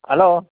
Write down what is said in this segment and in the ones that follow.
Aló,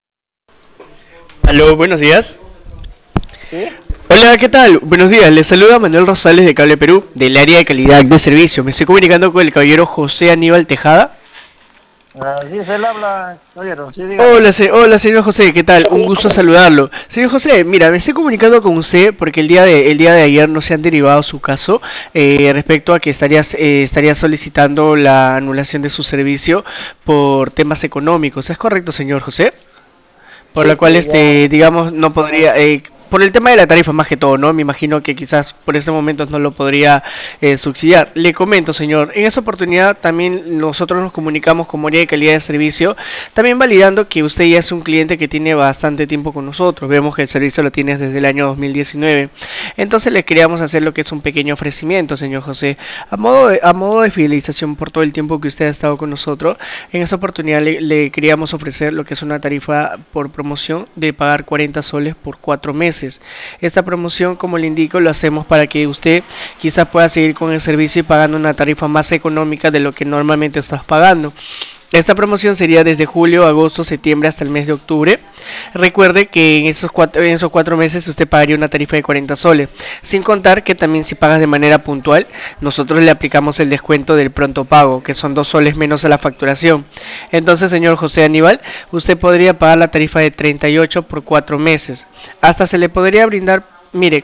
Aló, buenos días. ¿sí? Hola, ¿qué tal? Buenos días, les saluda Manuel Rosales de Cable Perú, del área de calidad de servicio. Me estoy comunicando con el caballero José Aníbal Tejada. Sí, se le habla, caballero, sí, dígame. Hola, hola, señor José, ¿qué tal? Un gusto saludarlo. Señor José, mira, me estoy comunicando con usted porque el día de ayer no se han derivado su caso respecto a que estaría solicitando la anulación de su servicio por temas económicos. ¿Es correcto, señor José? Por Sí, la cual sí, ya. digamos no podría por el tema de la tarifa más que todo, ¿no? Me imagino que quizás por ese momento no lo podría subsidiar. Le comento, señor, en esa oportunidad también nosotros nos comunicamos con área de calidad de servicio, también validando que usted ya es un cliente que tiene bastante tiempo con nosotros. Vemos que el servicio lo tienes desde el año 2019. Entonces le queríamos hacer lo que es un pequeño ofrecimiento, señor José, a modo de fidelización por todo el tiempo que usted ha estado con nosotros. En esta oportunidad le queríamos ofrecer lo que es una tarifa por promoción de pagar 40 soles por 4 meses. Esta promoción, como le indico, lo hacemos para que usted quizás pueda seguir con el servicio y pagando una tarifa más económica de lo que normalmente estás pagando. Esta promoción sería desde julio, agosto, septiembre hasta el mes de octubre. Recuerde que en esos cuatro meses usted pagaría una tarifa de 40 soles. Sin contar que también si pagas de manera puntual, nosotros le aplicamos el descuento del pronto pago, que son 2 soles menos a la facturación. Entonces, señor José Aníbal, usted podría pagar la tarifa de 38 por 4 meses. Hasta se le podría brindar, mire,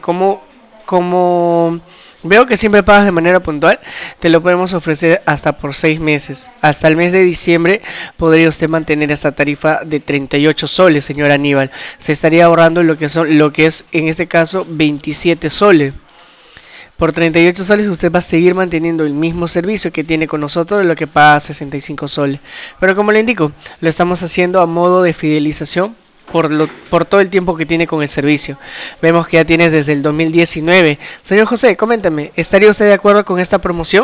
como veo que siempre pagas de manera puntual, te lo podemos ofrecer hasta por 6 meses. Hasta el mes de diciembre podría usted mantener esta tarifa de 38 soles, señor Aníbal. Se estaría ahorrando lo que es en este caso 27 soles. Por 38 soles usted va a seguir manteniendo el mismo servicio que tiene con nosotros de lo que paga 65 soles. Pero como le indico, lo estamos haciendo a modo de fidelización por todo el tiempo que tiene con el servicio. Vemos que ya tienes desde el 2019. Señor José, coméntame, ¿estaría usted de acuerdo con esta promoción?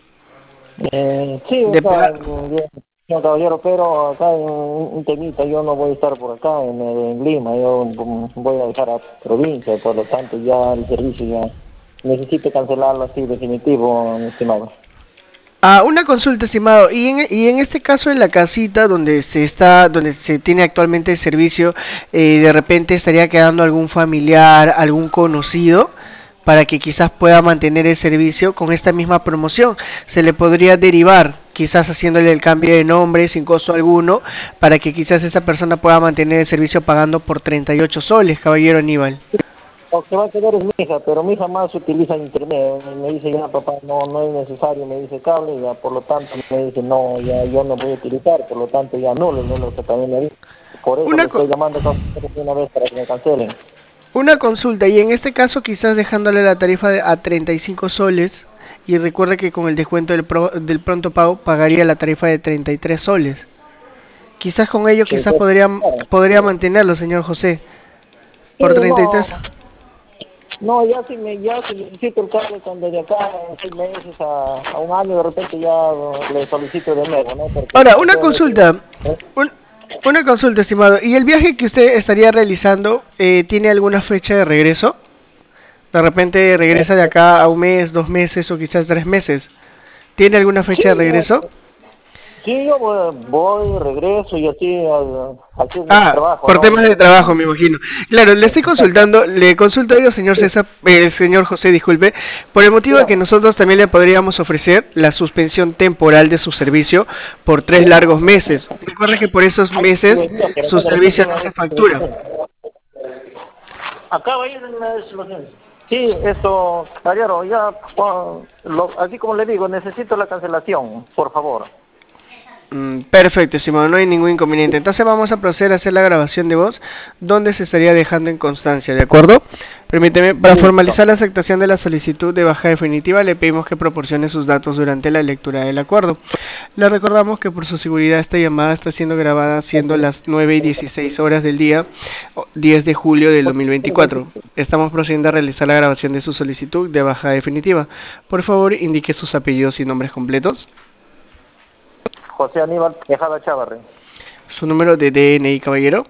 Sí, o De sea, pagar. bien, señor caballero, pero acá hay un temita, yo no voy a estar por acá en Lima, yo voy a dejar a provincia, por lo tanto ya el servicio ya necesito cancelarlo así definitivo, mi estimado. Una consulta, estimado. Y en este caso, en la casita donde se tiene actualmente el servicio, de repente estaría quedando algún familiar, algún conocido, para que quizás pueda mantener el servicio con esta misma promoción. Se le podría derivar, quizás haciéndole el cambio de nombre sin costo alguno, para que quizás esa persona pueda mantener el servicio pagando por 38 soles, caballero Aníbal. Lo que va a quedar es mi hija, pero mi hija más utiliza internet. Me dice ya, papá, no, no es necesario, me dice cable, ya por lo tanto me dice, no, ya yo no voy a utilizar, por lo tanto ya no lo que también me dice. Por eso Una, le co- estoy llamando una vez para que me cancelen. Una consulta, y en este caso quizás dejándole la tarifa a 35 soles, y recuerde que con el descuento del pronto pago pagaría la tarifa de 33 soles. Quizás con ello Sí, quizás pues, podría mantenerlo, señor José, sí, por 33. no, no, ya si necesito el cable cuando de acá en 6 meses a un año de repente ya le solicito de nuevo, ¿no? Porque Ahora, una sinceramente, consulta, un- una consulta, estimado. ¿Y el viaje que usted estaría realizando tiene alguna fecha de regreso? De repente regresa de acá a un mes, 2 meses o quizás 3 meses. ¿Tiene alguna fecha de sí, regreso? sí, yo voy, regreso y así es mi Ah, trabajo, por ¿no? temas de trabajo, me imagino. Claro, le estoy consultando, le consulto a ello, señor Sí, César, señor José, disculpe, por el motivo de que dígame. nosotros también le podríamos ofrecer la suspensión temporal de su servicio por 3 largos meses. Recuerde que por esos Ay, meses pero su no, de repente servicio no una se vez factura. acá va a ir en las soluciones. Sí, esto, caballero, ya, así como le digo, necesito la cancelación, por favor. Perfecto, estimado, no hay ningún inconveniente. Entonces vamos a proceder a hacer la grabación de voz donde se estaría dejando en constancia, ¿de acuerdo? Permíteme, para Listo. formalizar la aceptación de la solicitud de baja definitiva, le pedimos que proporcione sus datos durante la lectura del acuerdo. Le recordamos que por su seguridad esta llamada está siendo grabada siendo las 9:16 del día 10 de julio del 2024. Estamos procediendo a realizar la grabación de su solicitud de baja definitiva. Por favor, indique sus apellidos y nombres completos, José Aníbal Tejada Chávarri, su número de DNI, caballero,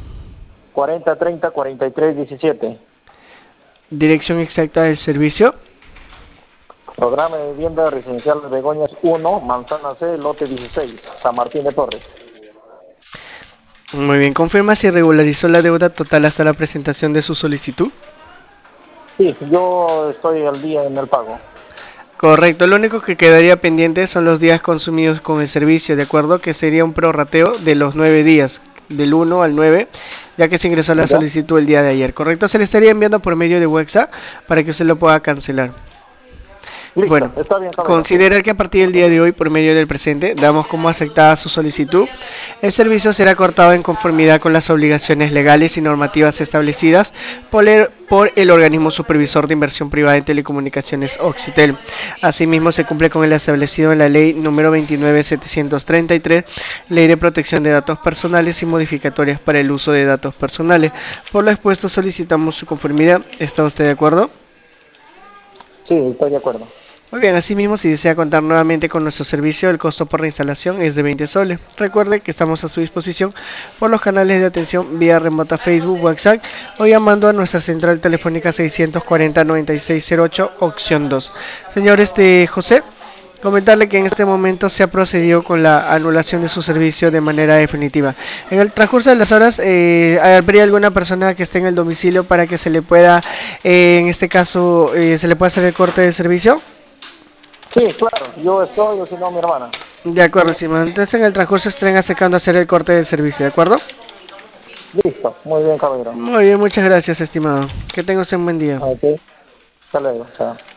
4030-4317. dirección exacta del servicio. Programa de vivienda residencial de Begoñas 1, Manzana C, lote 16, San Martín de Porres. Muy bien, confirma si regularizó la deuda total hasta la presentación de su solicitud. Sí, yo estoy al día en el pago. Correcto, lo único que quedaría pendiente son los días consumidos con el servicio, ¿de acuerdo? Que sería un prorrateo de los 9 días, del 1 al 9, ya que se ingresó la ¿Ya? solicitud el día de ayer, ¿correcto? Se le estaría enviando por medio de WhatsApp para que usted lo pueda cancelar. Listo, Bueno, está bien, caballero. considerar que a partir del día de hoy, por medio del presente, damos como aceptada su solicitud. El servicio será cortado en conformidad con las obligaciones legales y normativas establecidas por el organismo supervisor de inversión privada en telecomunicaciones Oxitel. Asimismo, se cumple con el establecido en la ley número 29733, Ley de Protección de Datos Personales y modificatorias para el uso de datos personales. Por lo expuesto, solicitamos su conformidad. ¿Está usted de acuerdo? Sí, estoy de acuerdo. Muy bien, asimismo, si desea contar nuevamente con nuestro servicio, el costo por reinstalación es de 20 soles. Recuerde que estamos a su disposición por los canales de atención vía remota Facebook, WhatsApp o llamando a nuestra central telefónica 640-9608, opción 2. Señor José, comentarle que en este momento se ha procedido con la anulación de su servicio de manera definitiva. En el transcurso de las horas, ¿habría alguna persona que esté en el domicilio para que se le pueda, en este caso, se le pueda hacer el corte de servicio? Sí, claro, yo estoy, o si no, mi hermana. De acuerdo, estimado. Entonces en el transcurso estén acercando a hacer el corte del servicio, ¿de acuerdo? Listo, muy bien, caballero. Muy bien, muchas gracias, estimado. Que tengas un buen día. Ok, hasta luego, chao.